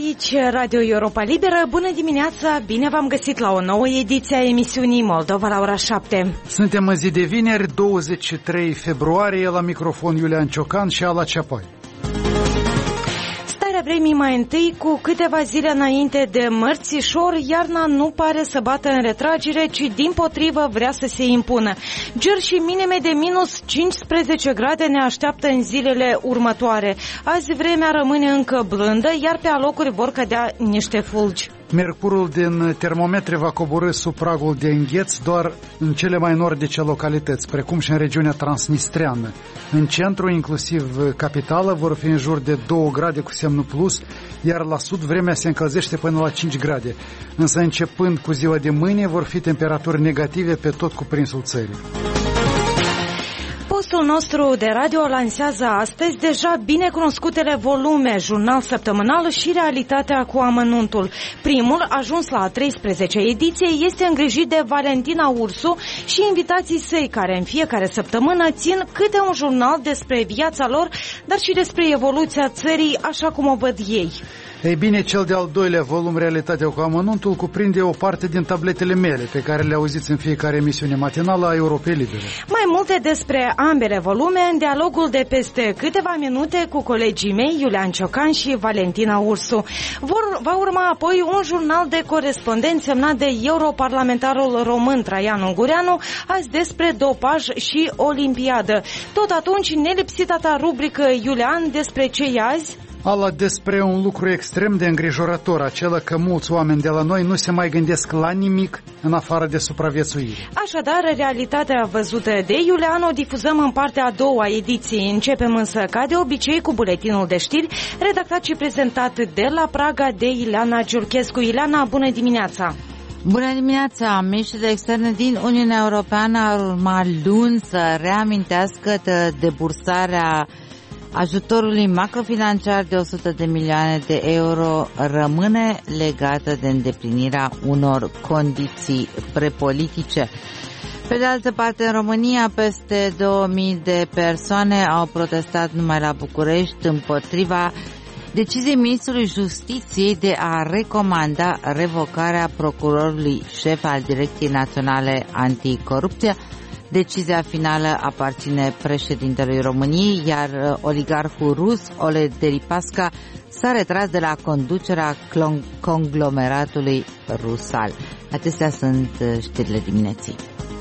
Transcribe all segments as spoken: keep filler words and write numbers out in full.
aici Radio Europa Liberă. Bună dimineața, bine v-am găsit la o nouă ediție a emisiunii Moldova la ora șapte. Suntem în zi de vineri, douăzeci și trei februarie, la microfon Iulian Ciocan și Ala Ceapoi. Vremii mai întâi, cu câteva zile înainte de mărțișor, iarna nu pare să bată în retragere, ci dimpotrivă vrea să se impună. Ger și minime de minus cincisprezece grade ne așteaptă în zilele următoare. Azi vremea rămâne încă blândă, iar pe alocuri vor cădea niște fulgi. Mercurul din termometre va coborî sub pragul de îngheț doar în cele mai nordice localități, precum și în regiunea transnistreană. În centru, inclusiv capitală, vor fi în jur de două grade cu semnul plus, iar la sud vremea se încălzește până la cinci grade. Însă începând cu ziua de mâine vor fi temperaturi negative pe tot cuprinsul țării. Postul nostru de radio lansează astăzi deja binecunoscutele volume, jurnal săptămânal și realitatea cu amănuntul. Primul, ajuns la a treisprezecea ediție, este îngrijit de Valentina Ursu și invitații săi, care în fiecare săptămână țin câte un jurnal despre viața lor, dar și despre evoluția țării, așa cum o văd ei. Ei bine, cel de-al doilea volum, Realitatea cu amănuntul, cuprinde o parte din tabletele mele, pe care le auziți în fiecare emisiune matinală a Europei Libere. Mai multe despre ambele volume în dialogul de peste câteva minute cu colegii mei, Iulian Ciocan și Valentina Ursu. Vor, va urma apoi un jurnal de corespondent semnat de europarlamentarul român Traian Ungureanu, azi despre dopaj și olimpiadă. Tot atunci, nelipsita ta rubrică, Iulian, despre ce e azi? Ala, despre un lucru extrem de îngrijorător, acela că mulți oameni de la noi nu se mai gândesc la nimic în afară de supraviețuire. Așadar, realitatea văzută de Iulian o difuzăm în partea a doua ediției. Începem însă, ca de obicei, cu buletinul de știri, redactat și prezentat de la Praga de Ileana Giurchescu. Ileana, bună dimineața! Bună dimineața! Miniștrii de externe din Uniunea Europeană ar urma luni să reamintească debursarea ajutorului macrofinanciar de o sută de milioane de euro rămâne legată de îndeplinirea unor condiții prepolitice. Pe de altă parte, în România, peste două mii de persoane au protestat numai la București împotriva deciziei Ministrului Justiției de a recomanda revocarea procurorului șef al Direcției Naționale Anticorupție. Decizia finală aparține președintelui României, iar oligarhul rus Oleg Deripaska s-a retras de la conducerea conglomeratului Rusal. Acestea sunt știrile dimineții.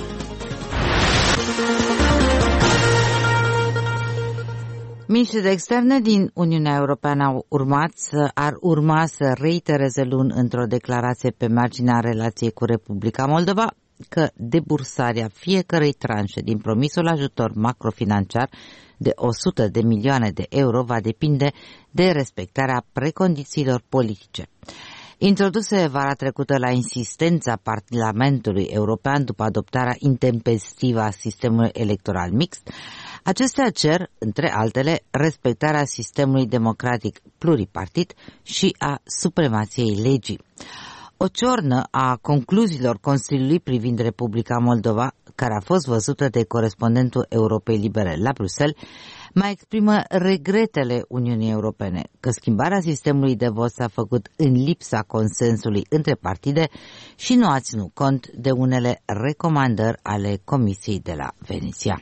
Miniștrii de externe din Uniunea Europeană au urmat să, ar urma să reitereze luni într-o declarație pe marginea relației cu Republica Moldova că debursarea fiecărei tranșe din promisul ajutor macrofinanciar de o sută de milioane de euro va depinde de respectarea precondițiilor politice. Introduse vara trecută la insistența Parlamentului European după adoptarea intempestivă a sistemului electoral mixt, acestea cer, între altele, respectarea sistemului democratic pluripartit și a supremației legii. O ciornă a concluziilor Consiliului privind Republica Moldova, care a fost văzută de corespondentul Europei Libere la Bruxelles, mai exprimă regretele Uniunii Europene că schimbarea sistemului de vot s-a făcut în lipsa consensului între partide și nu a ținut cont de unele recomandări ale Comisiei de la Veneția.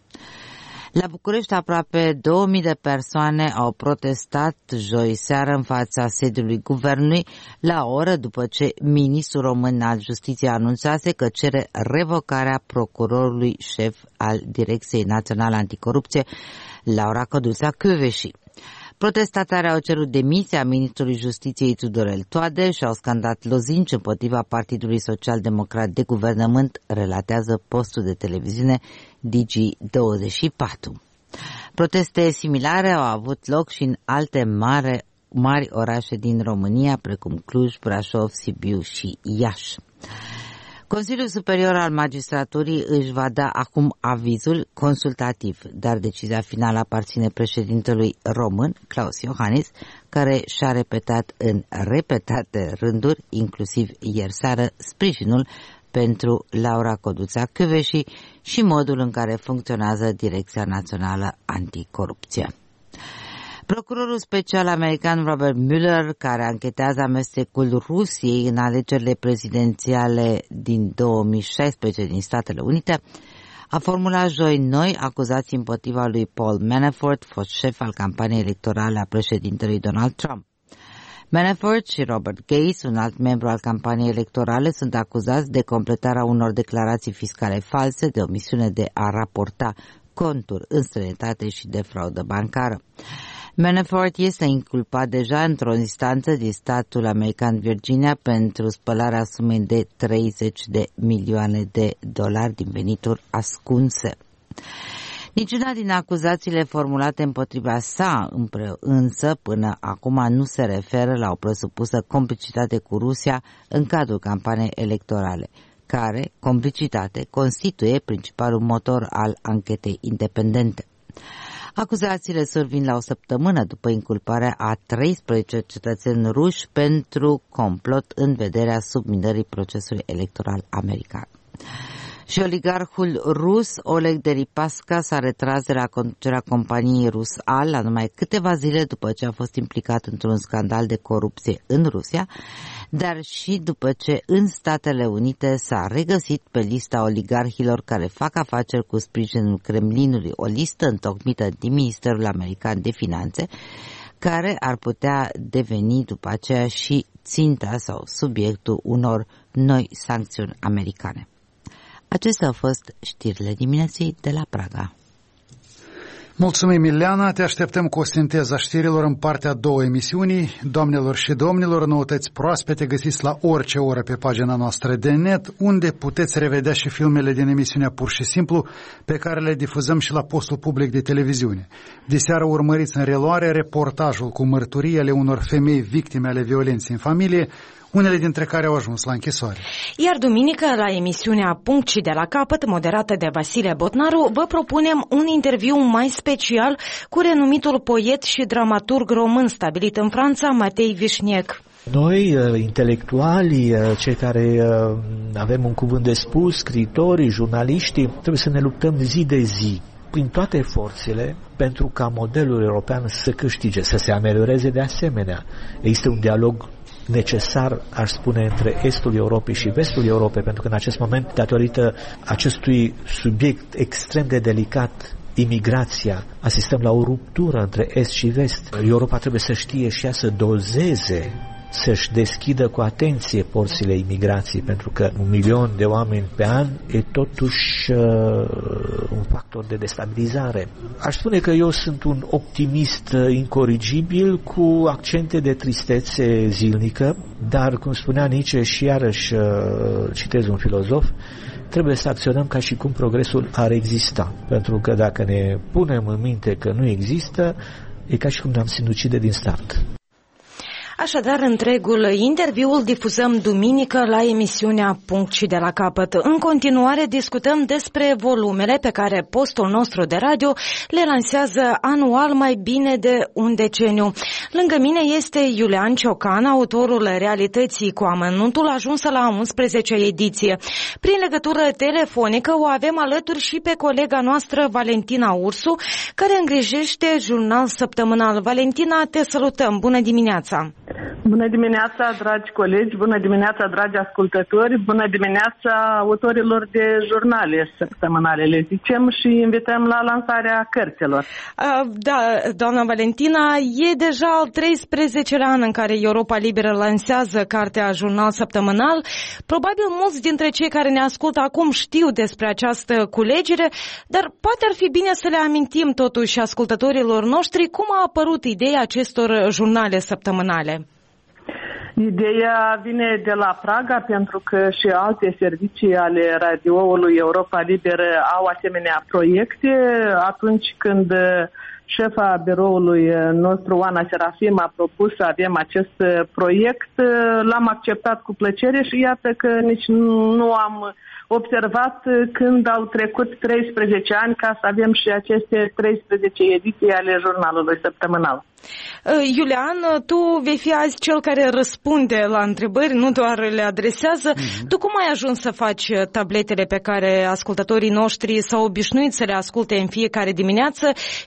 La București, aproape două mii de persoane au protestat joi seară în fața sediului guvernului, la o oră după ce ministrul român al Justiției anunțase că cere revocarea procurorului șef al Direcției Naționale Anticorupție, Laura Codruța Kövesi. Protestatarii au cerut demisia ministrului Justiției Tudorel Toader și au scandat lozinci împotriva Partidului Social-Democrat de Guvernământ, relatează postul de televiziune Digi douăzeci și patru. Proteste similare au avut loc și în alte mari, mari orașe din România, precum Cluj, Brașov, Sibiu și Iași. Consiliul Superior al Magistraturii își va da acum avizul consultativ, dar decizia finală aparține președintelui român, Klaus Iohannis, care și-a repetat în repetate rânduri, inclusiv ieri seară, sprijinul pentru Laura Codruța Kövesi și modul în care funcționează Direcția Națională Anticorupție. Procurorul special american Robert Mueller, care anchetează amestecul Rusiei în alegerile prezidențiale din două mii șaisprezece din Statele Unite, a formulat joi noi acuzații împotriva lui Paul Manafort, fost șef al campaniei electorale a președintelui Donald Trump. Manafort și Robert Gates, un alt membru al campaniei electorale, sunt acuzați de completarea unor declarații fiscale false, de omisiune de a raporta conturi în străinătate și de fraudă bancară. Manafort este inculpat deja într-o instanță din statul american Virginia pentru spălarea sumei de treizeci de milioane de dolari din venituri ascunse. Niciuna din acuzațiile formulate împotriva sa însă până acum nu se referă la o presupusă complicitate cu Rusia în cadrul campaniei electorale, care, complicitate, constituie principalul motor al anchetei independente. Acuzațiile survin la o săptămână după inculparea a treisprezece cetățeni ruși pentru complot în vederea subminării procesului electoral american. Și oligarhul rus Oleg Deripaska s-a retras de la conducerea companiei Rusal la numai câteva zile după ce a fost implicat într-un scandal de corupție în Rusia, dar și după ce în Statele Unite s-a regăsit pe lista oligarhilor care fac afaceri cu sprijinul Kremlinului, o listă întocmită din Ministerul American de Finanțe, care ar putea deveni după aceea și ținta sau subiectul unor noi sancțiuni americane. Acestea au fost știrile dimineții de la Praga. Mulțumim, Ileana. Te așteptăm cu o sinteză a știrilor în partea a doua emisiunii. Doamnelor și domnilor, noutăți proaspete găsiți la orice oră pe pagina noastră de net, unde puteți revedea și filmele din emisiunea Pur și Simplu, pe care le difuzăm și la postul public de televiziune. Diseară urmăriți în reluare reportajul cu mărturii ale unor femei victime ale violenței în familie, unele dintre care au ajuns la închisoare. Iar duminică, la emisiunea Punct și de la capăt, moderată de Vasile Botnaru, vă propunem un interviu mai special cu renumitul poet și dramaturg român stabilit în Franța, Matei Vișniec. Noi, intelectualii, cei care avem un cuvânt de spus, scritorii, jurnaliștii, trebuie să ne luptăm zi de zi, prin toate forțele, pentru ca modelul european să câștige, să se amelioreze de asemenea. Există un dialog necesar, aș spune, între estul Europei și vestul Europei, pentru că în acest moment, datorită acestui subiect extrem de delicat, imigrația, asistăm la o ruptură între est și vest. Europa trebuie să știe și ea să dozeze, să-și deschidă cu atenție porțile imigrației, pentru că un milion de oameni pe an e totuși uh, un factor de destabilizare. Aș spune că eu sunt un optimist incorrigibil cu accente de tristețe zilnică, dar, cum spunea Nietzsche, și iarăși uh, citez un filozof, trebuie să acționăm ca și cum progresul ar exista, pentru că dacă ne punem în minte că nu există, e ca și cum ne-am sinucide din start. Așadar, întregul interviu îl difuzăm duminică la emisiunea Punct și de la capăt. În continuare discutăm despre volumele pe care postul nostru de radio le lansează anual mai bine de un deceniu. Lângă mine este Iulian Ciocan, autorul realității cu amănuntul, ajunsă la a unsprezecea ediție. Prin legătură telefonică o avem alături și pe colega noastră Valentina Ursu, care îngrijește jurnal săptămânal. Valentina, te salutăm! Bună dimineața! Bună dimineața, dragi colegi, bună dimineața, dragi ascultători, bună dimineața autorilor de jurnale săptămânale, le zicem, și invităm la lansarea cărților. Da, doamna Valentina, e deja al treisprezecelea an în care Europa Liberă lansează cartea Jurnal Săptămânal. Probabil mulți dintre cei care ne ascultă acum știu despre această culegere, dar poate ar fi bine să le amintim totuși ascultătorilor noștri cum a apărut ideea acestor jurnale săptămânale. Ideea vine de la Praga, pentru că și alte servicii ale radioului Europa Liberă au asemenea proiecte. Atunci când șefa biroului nostru, Oana Serafim, a propus să avem acest proiect, l-am acceptat cu plăcere și iată că nici nu am observat când au trecut treisprezece ani ca să avem și aceste treisprezece ediții ale jurnalului săptămânal. Iulian, tu vei fi azi cel care răspunde la întrebări, nu doar le adresează. Mm-hmm. Tu cum ai ajuns să faci tabletele pe care ascultătorii noștri s-au obișnuit să le asculte în fiecare dimineață și care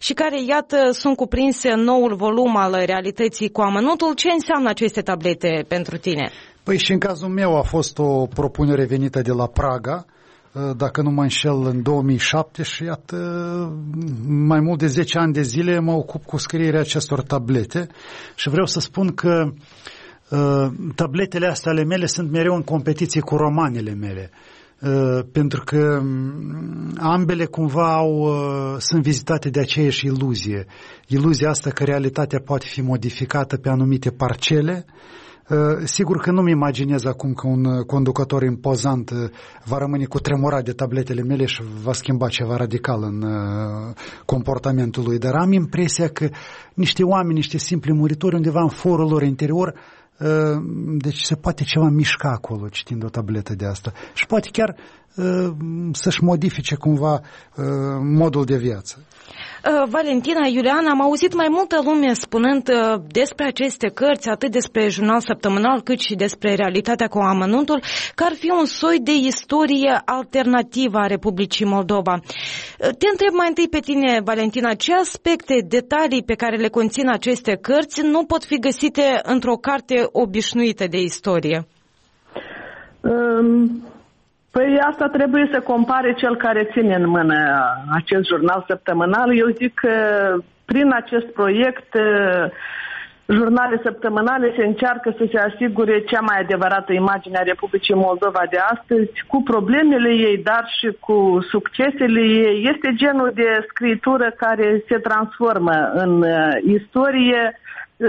iată, sunt cuprinse în noul volum al Realității cu amănuntul. Ce înseamnă aceste tablete pentru tine? Păi și în cazul meu a fost o propunere venită de la Praga, dacă nu mă înșel, în două mii șapte și iată, mai mult de zece ani de zile mă ocup cu scrierea acestor tablete și vreau să spun că uh, tabletele astea ale mele sunt mereu în competiție cu romanele mele. Uh, pentru că ambele cumva au, uh, sunt vizitate de aceeași iluzie. Iluzia asta că realitatea poate fi modificată pe anumite parcele. Uh, sigur că nu-mi imaginez acum că un conducător impozant uh, va rămâne cu tremurat de tabletele mele și va schimba ceva radical în uh, comportamentul lui, dar am impresia că niște oameni, niște simpli muritori undeva în forul lor interior, uh, deci se poate ceva mișca acolo citind o tabletă de asta și poate chiar uh, să-și modifice cumva uh, modul de viață. Valentina, Iulian, am auzit mai multă lume spunând despre aceste cărți, atât despre Jurnal Săptămânal, cât și despre Realitatea cu amănuntul, că ar fi un soi de istorie alternativă a Republicii Moldova. Te întreb mai întâi pe tine, Valentina, ce aspecte, detalii pe care le conțin aceste cărți nu pot fi găsite într-o carte obișnuită de istorie? Um... Păi asta trebuie să compare cel care ține în mână acest jurnal săptămânal. Eu zic că prin acest proiect jurnale săptămânale se încearcă să se asigure cea mai adevărată imagine a Republicii Moldova de astăzi, cu problemele ei, dar și cu succesele ei. Este genul de scritură care se transformă în istorie.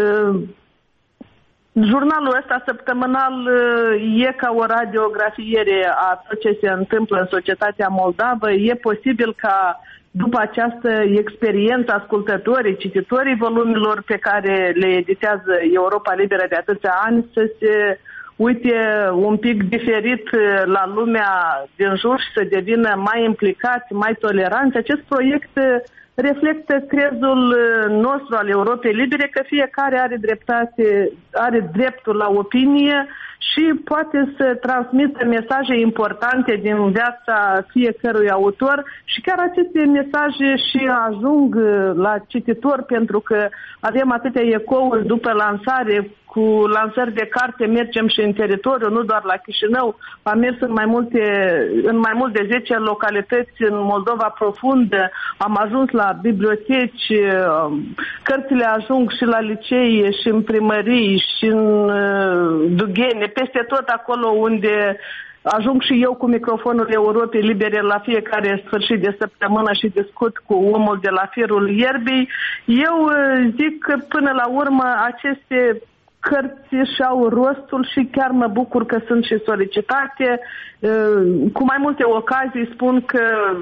Jurnalul ăsta săptămânal e ca o radiografiere a tot ce se întâmplă în societatea moldavă. E posibil ca după această experiență ascultătorii, cititorii volumilor pe care le editează Europa Liberă de atâția ani să se uite un pic diferit la lumea din jur și să devină mai implicați, mai toleranți. Acest proiect reflectă crezul nostru al Europei Libere că fiecare are dreptate, are dreptul la opinie și poate să transmită mesaje importante din viața fiecărui autor și chiar aceste mesaje și ajung la cititor pentru că avem atâtea ecouri după lansare. Cu lansări de carte mergem și în teritoriu, nu doar la Chișinău. Am mers în mai multe, în mai mult de zece localități în Moldova profundă. Am ajuns la biblioteci, cărțile ajung și la licee, și în primării, și în dughene, peste tot acolo unde ajung și eu cu microfonul Europei Libere la fiecare sfârșit de săptămână și discut cu omul de la firul ierbii. Eu zic că până la urmă aceste cărți și-au rostul și chiar mă bucur că sunt și solicitate. Cu mai multe ocazii spun că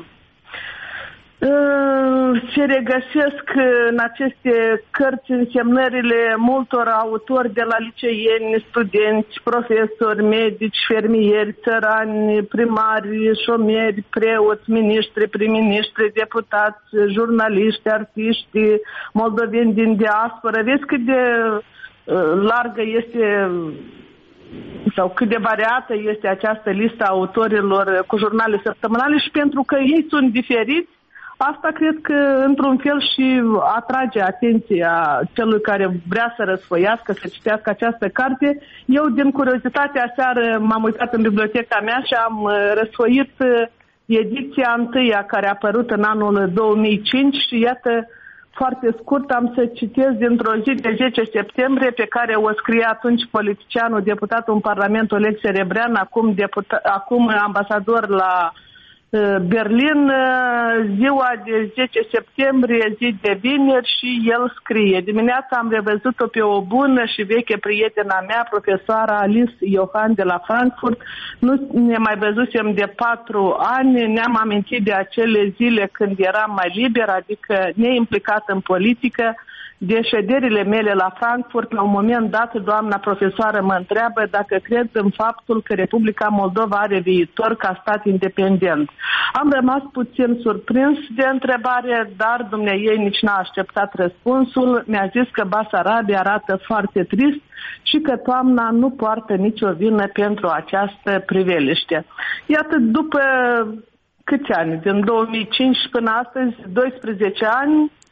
se regăsesc în aceste cărți însemnările multor autori de la liceieni, studenți, profesori, medici, fermieri, țărani, primari, șomeri, preoți, miniștri, prim-miniștri, deputați, jurnaliști, artiști, moldoveni din diaspora. Vezi cât de largă este sau cât de variată este această listă a autorilor cu jurnale săptămânale și pentru că ei sunt diferiți, asta cred că într-un fel și atrage atenția celui care vrea să răsfoiască, să citească această carte. Eu, din curiozitate, aseară m-am uitat în biblioteca mea și am răsfoit ediția întâia care a apărut în anul două mii cinci și iată, foarte scurt, am să citesc dintr-o zi de zece septembrie pe care o scrie atunci politicianul, deputatul în Parlament Oleg Serebrean, acum, deputa- acum ambasador la uh, Berlin, uh, ziua de zece septembrie, zi de vineri, și el scrie: dimineața am revăzut-o pe o bună și veche prietena mea, profesoara Alice Iohan de la Frankfurt. Nu ne mai văzusem de patru ani, ne-am amintit de acele zile când eram mai liber, adică neimplicat în politică. De șederile mele la Frankfurt, la un moment dat, doamna profesoară mă întreabă dacă cred în faptul că Republica Moldova are viitor ca stat independent. Am rămas puțin surprins de întrebare, dar dumneiei nici n-a așteptat răspunsul. Mi-a zis că Basarabia arată foarte trist și că toamna nu poartă nicio vină pentru această priveliște. Iată, după câți ani? Din două mii cinci până astăzi, doisprezece ani,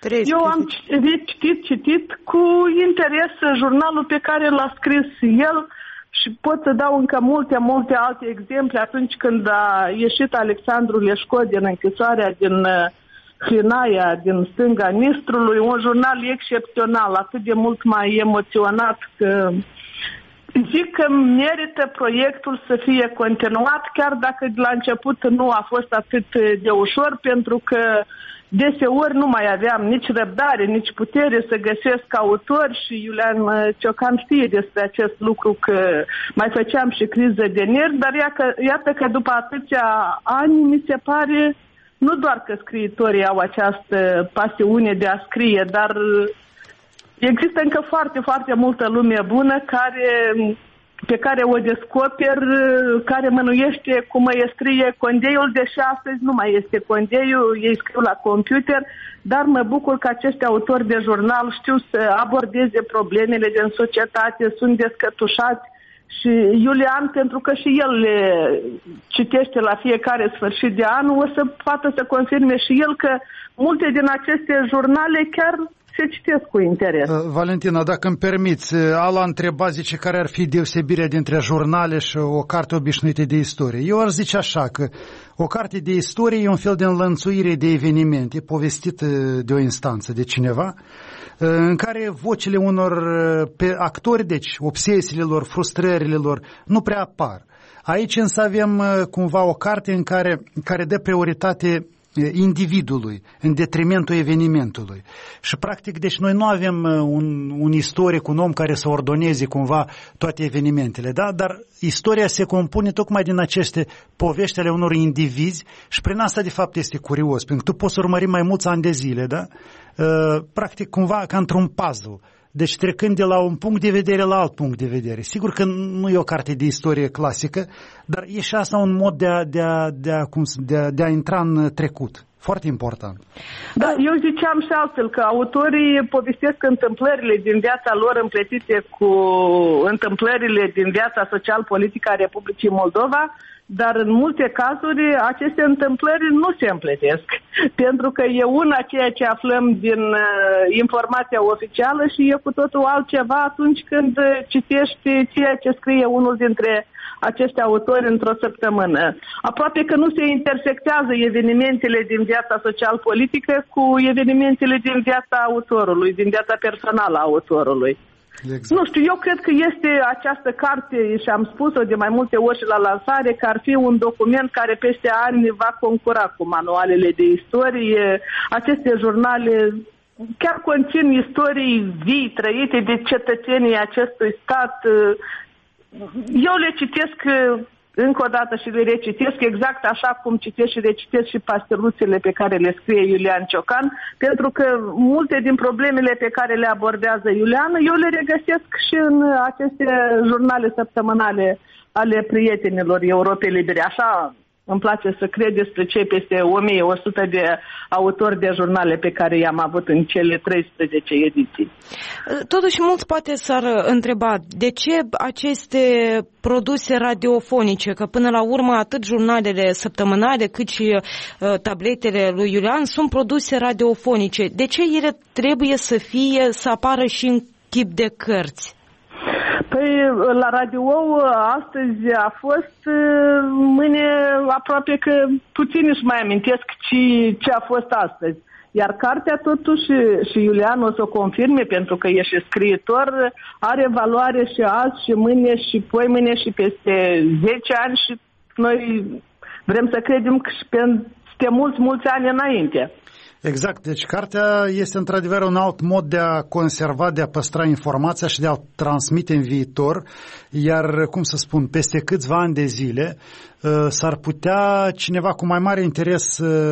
Eu am citit, citit cu interes jurnalul pe care l-a scris el și pot să dau încă multe, multe alte exemple. Atunci când a ieșit Alexandru Leșco din închisoarea din Hlinaia, din stânga Nistrului, un jurnal excepțional, atât de mult mai emoționat că zic că merită proiectul să fie continuat, chiar dacă de la început nu a fost atât de ușor, pentru că deseori nu mai aveam nici răbdare, nici putere să găsesc autori și Iulian Ciocan știe despre acest lucru că mai făceam și criză de nervi, dar iată că după atâția ani mi se pare nu doar că scriitorii au această pasiune de a scrie, dar există încă foarte, foarte multă lume bună care, pe care o descoper, care mănuiește cum îi scrie Condeiul, deși astăzi nu mai este Condeiul, ei scriu la computer, dar mă bucur că acești autori de jurnal știu să abordeze problemele din societate, sunt descătușați. Și Iulian, pentru că și el le citește la fiecare sfârșit de an, o să poată să confirme și el că multe din aceste jurnale chiar se citesc cu interes. Valentina, dacă îmi permiți, Ala întreba, zice, care ar fi deosebirea dintre jurnale și o carte obișnuită de istorie. Eu ar zice așa, că o carte de istorie e un fel de înlănțuire de evenimente povestită de o instanță, de cineva, în care vocile unor pe actori, deci obsesiile lor, frustrările lor, nu prea apar. Aici însă avem cumva o carte în care, care dă prioritate individului, în detrimentul evenimentului. Și practic, deci noi nu avem un, un istoric, un om care să ordoneze cumva toate evenimentele, da? Dar istoria se compune tocmai din aceste povești ale unor indivizi și prin asta de fapt este curios, pentru că tu poți urmări mai mulți ani de zile, da? Practic cumva ca într-un puzzle. Deci trecând de la un punct de vedere la alt punct de vedere. Sigur că nu e o carte de istorie clasică, dar e și asta un mod de a, de a, de a, cum, de a, de a intra în trecut. Foarte important. Da, eu ziceam și altfel că autorii povestesc întâmplările din viața lor împletite cu întâmplările din viața social-politică a Republicii Moldova, dar în multe cazuri aceste întâmplări nu se împletesc, pentru că e una ceea ce aflăm din uh, informația oficială și e cu totul altceva atunci când citești ceea ce scrie unul dintre acești autori într-o săptămână. Aproape că nu se intersectează evenimentele din viața social-politică cu evenimentele din viața autorului, din viața personală a autorului. Exact. Nu știu, eu cred că este această carte, și am spus-o de mai multe ori și la lansare, că ar fi un document care peste ani va concura cu manualele de istorie. Aceste jurnale chiar conțin istorii vii, trăite de cetățenii acestui stat. Eu le citesc încă o dată și le recitesc exact așa cum citesc și recitesc și pasteluțele pe care le scrie Iulian Ciocan, pentru că multe din problemele pe care le abordează Iulian, eu le regăsesc și în aceste jurnale săptămânale ale prietenilor Europei Libere. Așa îmi place să cred despre cei peste o mie o sută de autori de jurnale pe care i-am avut în cele treisprezece ediții. Totuși, mulți poate s-ar întreba de ce aceste produse radiofonice, că până la urmă atât jurnalele săptămânale cât și uh, tabletele lui Iulian sunt produse radiofonice. De ce ele trebuie să fie, să apară și în chip de cărți? Păi la radio astăzi a fost, mâine aproape că puțin își mai amintesc ce, ce a fost astăzi. Iar cartea totuși, și Iulian o să o confirme pentru că e și scriitor, are valoare și azi și mâine și poi mâine și peste zece ani și noi vrem să credem că și peste mulți, mulți ani înainte. Exact, deci cartea este într-adevăr un alt mod de a conserva, de a păstra informația și de a transmite în viitor, iar, cum să spun, peste câțiva ani de zile s-ar putea cineva cu mai mare interes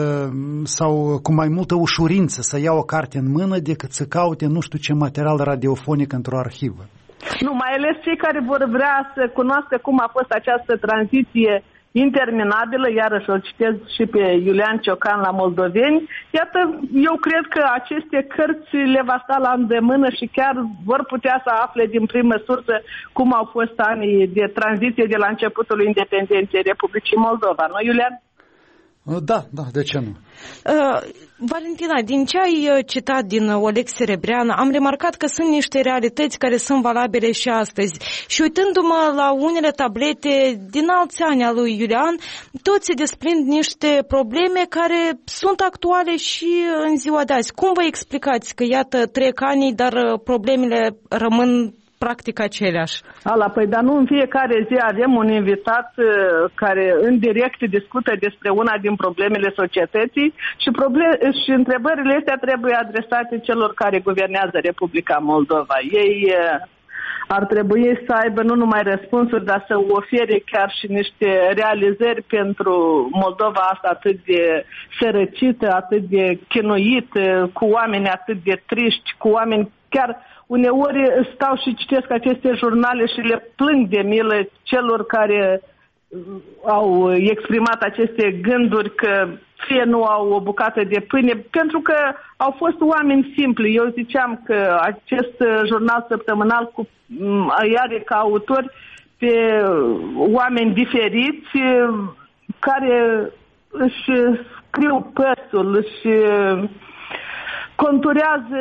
sau cu mai multă ușurință să ia o carte în mână decât să caute nu știu ce material radiofonic într-o arhivă. Nu, mai ales cei care vor vrea să cunoască cum a fost această tranziție interminabilă, iarăși o citesc și pe Iulian Ciocan la Moldoveni. Iată, eu cred că aceste cărți le va sta la îndemână și chiar vor putea să afle din primă sursă cum au fost anii de tranziție de la începutul independenței Republicii Moldova. Nu, Iulian? Da, da, de ce nu? Uh, Valentina, din ce ai citat din Oleg Serebrean, am remarcat că sunt niște realități care sunt valabile și astăzi. Și uitându-mă la unele tablete din alți ani al lui Iulian, toți se desprind niște probleme care sunt actuale și în ziua de azi. Cum vă explicați că, iată, trec ani, dar problemele rămân practic aceleași? Ala, păi, dar nu în fiecare zi avem un invitat uh, care în direct discută despre una din problemele societății și, problem- și întrebările astea trebuie adresate celor care guvernează Republica Moldova. Ei uh, ar trebui să aibă nu numai răspunsuri, dar să ofere chiar și niște realizări pentru Moldova asta atât de sărăcită, atât de chinuită, cu oameni atât de triști, cu oameni chiar... Uneori stau și citesc aceste jurnale și le plâng de milă celor care au exprimat aceste gânduri că fie nu au o bucată de pâine, pentru că au fost oameni simpli. Eu ziceam că acest jurnal săptămânal cu, are ca autori pe oameni diferiți care își scriu păsul, își conturează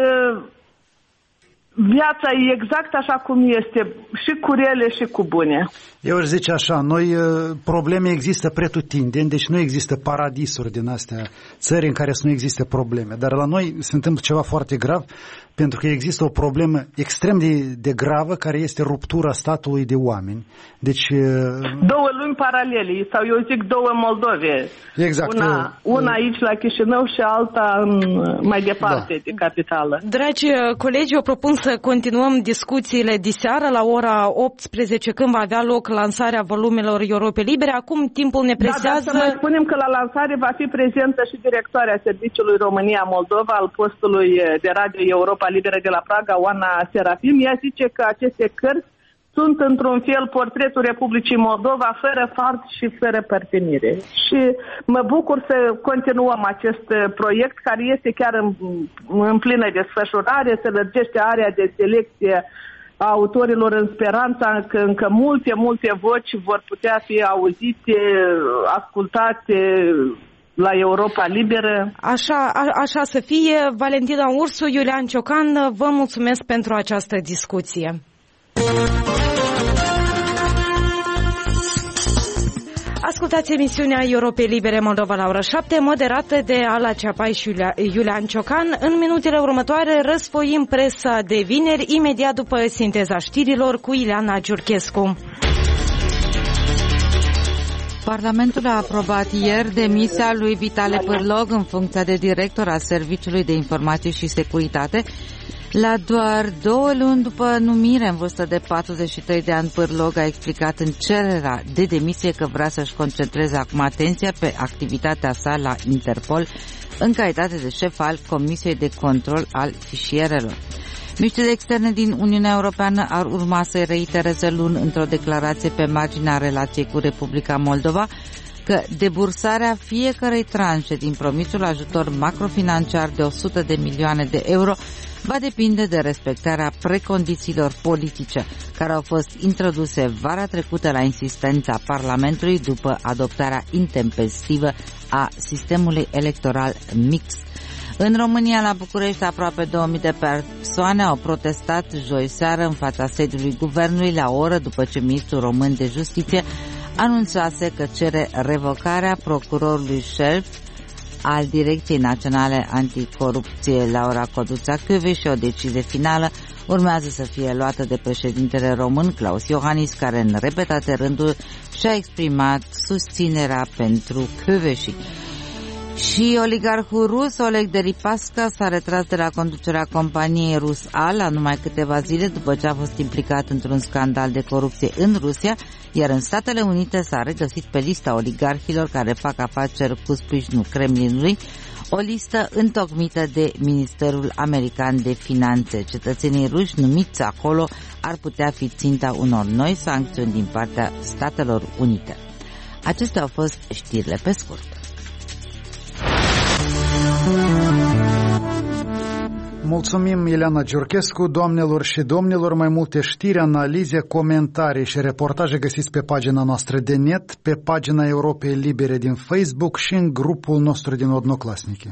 viața e exact așa cum este, și cu rele și cu bune. Eu aș zice așa, noi probleme există pretutindeni, deci nu există paradisuri din astea, țări în care să nu existe probleme. Dar la noi se întâmplă ceva foarte grav, pentru că există o problemă extrem de, de gravă, care este ruptura statului de oameni. Deci două lumi paralele, sau eu zic două Moldove. Exact. Una, una aici la Chișinău și alta mai departe, da, de capitală. Dragi colegi, eu propun să continuăm discuțiile diseară la ora optsprezece, când va avea loc lansarea volumelor Europe Libere. Acum timpul ne presează. Da, dar să mai spunem că la lansare va fi prezentă și directoarea Serviciului România Moldova al postului de Radio Europa Liberă de la Praga, Oana Serafim. Ea zice că aceste cărți sunt într-un fel portretul Republicii Moldova, fără fart și fără părtinire. Și mă bucur să continuăm acest proiect, care este chiar în, în plină desfășurare, se lărgește area de selecție a autorilor în speranța că încă multe, multe voci vor putea fi auzite, ascultate la Europa Liberă. Așa, a, așa să fie. Valentina Ursu, Iulian Ciocan, vă mulțumesc pentru această discuție. Ascultați emisiunea Europe Libere Moldova la ora șapte, moderată de Ala Ceapai și Iulian Ciocan. În minutele următoare răsfoim presa de vineri, imediat după sinteza știrilor cu Ileana Giurchescu. Parlamentul a aprobat ieri demisia lui Vitale Pârlog în funcția de director al Serviciului de Informații și Securitate. La doar două luni după numire, în vârstă de patruzeci și trei de ani, Pârlog a explicat în cererea de demisie că vrea să-și concentreze acum atenția pe activitatea sa la Interpol în calitate de șef al Comisiei de Control al Fișierelor. Miniștrii de externe din Uniunea Europeană ar urma să-i reitereze luni într-o declarație pe marginea relației cu Republica Moldova că debursarea fiecărei tranșe din promisul ajutor macrofinanciar de o sută de milioane de euro va depinde de respectarea precondițiilor politice care au fost introduse vara trecută la insistența Parlamentului după adoptarea intempestivă a sistemului electoral mixt. În România, la București, aproape două mii de persoane au protestat joi seară în fața sediului guvernului la o oră după ce ministrul român de justiție anunțase că cere revocarea procurorului șef al Direcției Naționale Anticorupție Laura Codruța Kövesi și o decizie finală urmează să fie luată de președintele român Klaus Iohannis, care în repetate rânduri și-a exprimat susținerea pentru Kövesi. Și oligarhul rus Oleg Deripaska s-a retras de la conducerea companiei Rusal la numai câteva zile după ce a fost implicat într-un scandal de corupție în Rusia, iar în Statele Unite s-a regăsit pe lista oligarhilor care fac afaceri cu sprijinul Kremlinului, o listă întocmită de Ministerul American de Finanțe. Cetățenii ruși numiți acolo ar putea fi ținta unor noi sancțiuni din partea Statelor Unite. Acestea au fost știrile pe scurt. Mulțumim, Ileana Giurchescu. Doamnelor și domnilor, mai multe știri, analize, comentarii și reportaje găsiți pe pagina noastră de net, pe pagina Europei Libere din Facebook și în grupul nostru din Odnoclasnice.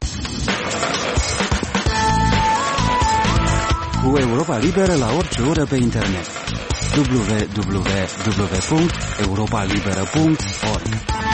Cu Europa Liberă la orice oră pe internet. w w w punct europa liberă punct org.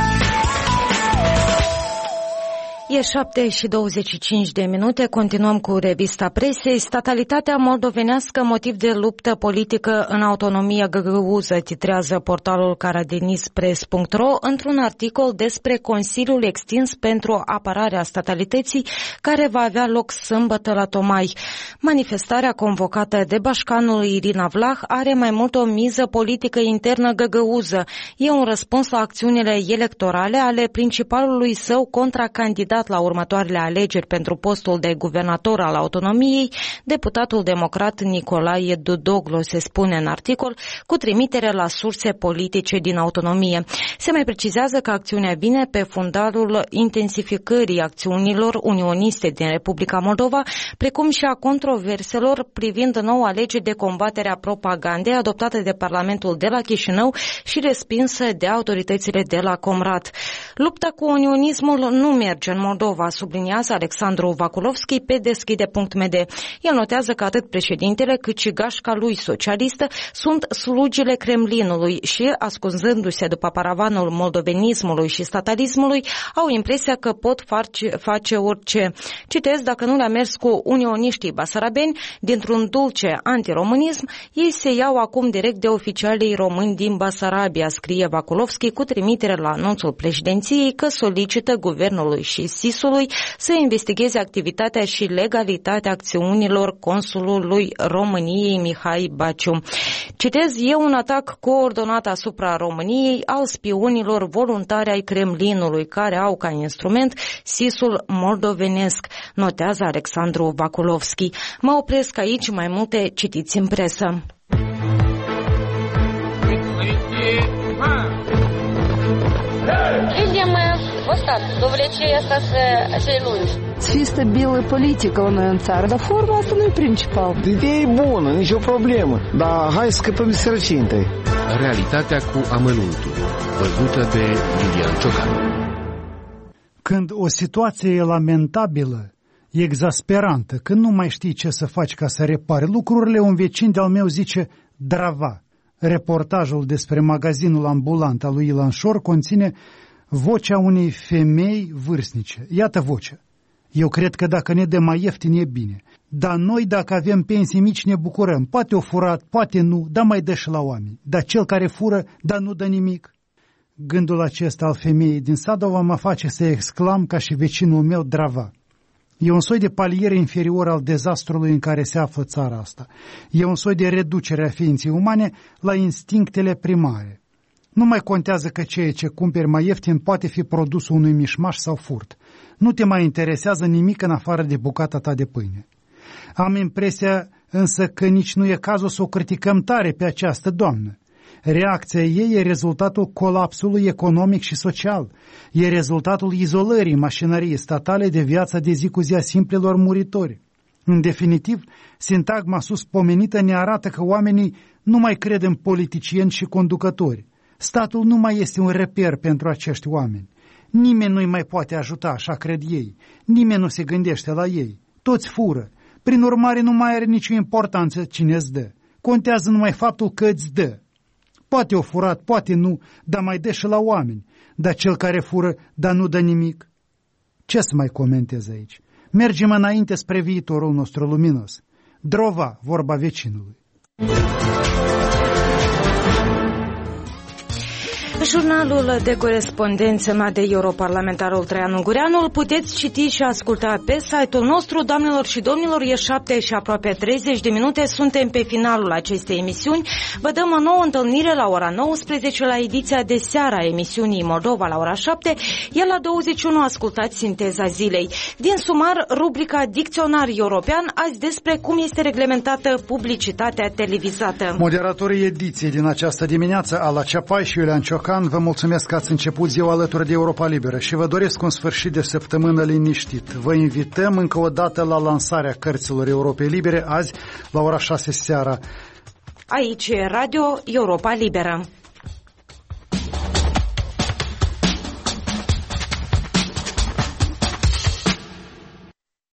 E șapte și douăzeci și cinci de minute, continuăm cu revista presei. Statalitatea moldovenească, motiv de luptă politică în autonomia găgăuză, titrează portalul caradenispress punct ro într-un articol despre Consiliul Extins pentru Apărarea Statalității, care va avea loc sâmbătă la Tomai. Manifestarea convocată de bașcanul Irina Vlah are mai mult o miză politică internă găgăuză. E un răspuns la acțiunile electorale ale principalului său contracandidat la următoarele alegeri pentru postul de guvernator al autonomiei, deputatul democrat Nicolae Dudoglu, se spune în articol, cu trimitere la surse politice din autonomie. Se mai precizează că acțiunea vine pe fundalul intensificării acțiunilor unioniste din Republica Moldova, precum și a controverselor privind noua lege de combatere a propagandei adoptată de Parlamentul de la Chișinău și respinsă de autoritățile de la Comrat. Lupta cu unionismul nu merge în Moldova, subliniază Alexandru Vaculovski pe deschide punct m d. El notează că atât președintele cât și gașca lui socialistă sunt slugile Kremlinului și, ascunzându-se după paravanul moldovenismului și statalismului, au impresia că pot face, face orice. Citez, dacă nu le-a mers cu unioniștii basarabeni dintr-un dulce antiromânism, ei se iau acum direct de oficialii români din Basarabia, scrie Vaculovski cu trimitere la anunțul președinției că solicită guvernului și S I S-ului să investigheze activitatea și legalitatea acțiunilor consulului României Mihai Baciu. Citez, e un atac coordonat asupra României al spionilor voluntari ai Kremlinului, care au ca instrument S I S-ul moldovenesc, notează Alexandru Vaculovski. Mă opresc aici, mai multe citiți în presă. Видим вот так, до влечения acei lungi. Să fie stabilă politică la noi în țară, dar forma asta nu e principal. Ideea e bună, nicio problemă, dar hai să scăpăm de sărăcie întâi. Realitatea cu amănuntul, văzută de Iulian Ciocan. Când o situație e lamentabilă, e exasperantă, când nu mai știi ce să faci ca să repari lucrurile, un vecin de-al meu zice drava. Reportajul despre magazinul ambulant al lui Ilan Șor conține vocea unei femei vârstnice. Iată vocea. Eu cred că dacă ne dă mai ieftin e bine. Dar noi, dacă avem pensii mici, ne bucurăm. Poate o furat, poate nu, dar mai dă și la oameni. Dar cel care fură, dar nu dă nimic. Gândul acesta al femeii din Sadova mă face să exclam ca și vecinul meu drava. E un soi de palier inferior al dezastrului în care se află țara asta. E un soi de reducere a ființei umane la instinctele primare. Nu mai contează că ceea ce cumperi mai ieftin poate fi produsul unui mișmaș sau furt. Nu te mai interesează nimic în afară de bucata ta de pâine. Am impresia însă că nici nu e cazul să o criticăm tare pe această doamnă. Reacția ei e rezultatul colapsului economic și social. E rezultatul izolării mașinăriei statale de viața de zi cu zi a simplilor muritori. În definitiv, sintagma sus pomenită ne arată că oamenii nu mai cred în politicieni și conducători. Statul nu mai este un reper pentru acești oameni. Nimeni nu-i mai poate ajuta, așa cred ei. Nimeni nu se gândește la ei. Toți fură. Prin urmare, nu mai are nicio importanță cine îți dă. Contează numai faptul că îți dă. Poate o furat, poate nu, dar mai dă și la oameni. Dar cel care fură, dar nu dă nimic. Ce să mai comentez aici? Mergem înainte spre viitorul nostru luminos. Drova, vorba vecinului. Jurnalul de corespondență semnat de europarlamentarul Traian Ungureanu îl puteți citi și asculta pe site-ul nostru. Doamnelor și domnilor, e șapte și aproape treizeci de minute, suntem pe finalul acestei emisiuni. Vă dăm o nouă întâlnire la ora nouăsprezece la ediția de seară a emisiunii Moldova la ora șapte, iar la douăzeci și unu ascultați Sinteza Zilei. Din sumar, rubrica Dicționar European, azi despre cum este reglementată publicitatea televizată. Moderatorii ediției din această dimineață, Ala Ceapai și Iulian Ciocan, Ciucan, vă mulțumesc că ați început ziua alături de Europa Liberă și vă doresc un sfârșit de săptămână liniștit. Vă invităm încă o dată la lansarea cărților Europei Libere, azi la ora șase seara. Aici e Radio Europa Liberă.